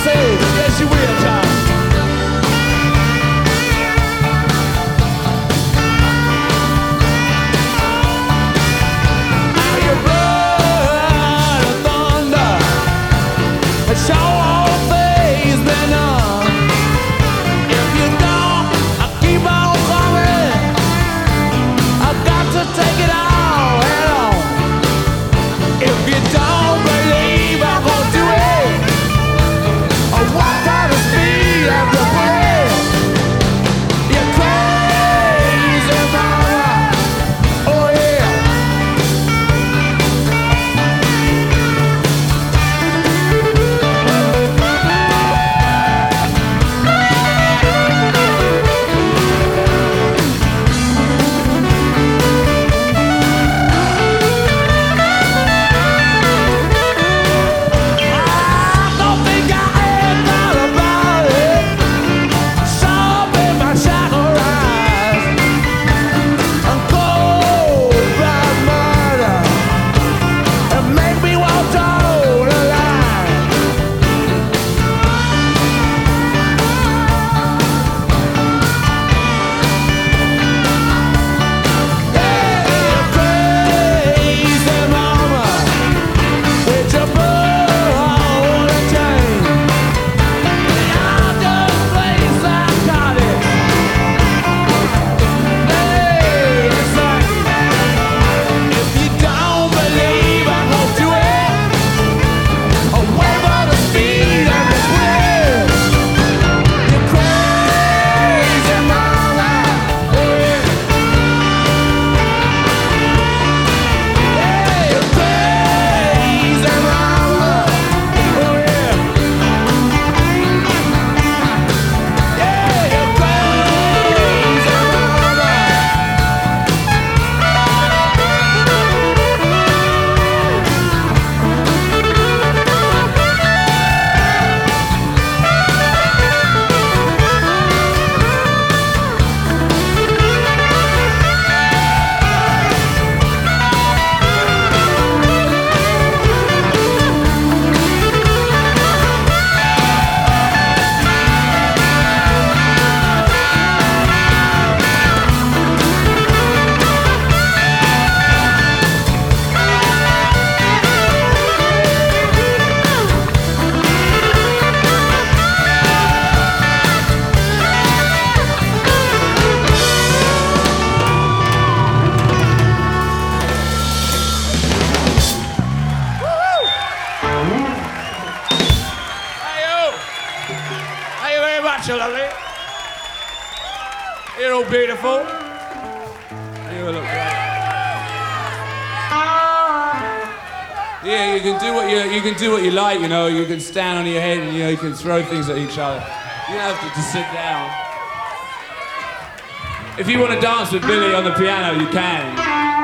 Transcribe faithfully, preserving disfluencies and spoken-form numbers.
say, yes you will, child. Now your blood and thunder, it sure won't faze me none. If you don't, I keep on coming. I've got to take it all head on. If you don't believe I'm gonna do it, or what kind of speed I'm gonna play, you're crazy, mama. Oh yeah. I don't think I ain't thought about it. Something my shadow rise and cold blood murder and make me want to hold a line. Hey, you're crazy, mama, with your blood and chain. I just place I got it. Hey, listen, if you don't believe I'm gonna do it, away for the speed of the wind. You're crazy, mama. Oh yeah. Hey, you're crazy, mama. Oh yeah. Yeah, you're crazy, mama. Hey you! Thank you very much, you lovely. You're all beautiful. You all look great. Yeah, you can do what you you can do what you like, you know. You can stand on your head and you know you can throw things at each other. You don't have to just sit down. If you want to dance with Billy on the piano, you can.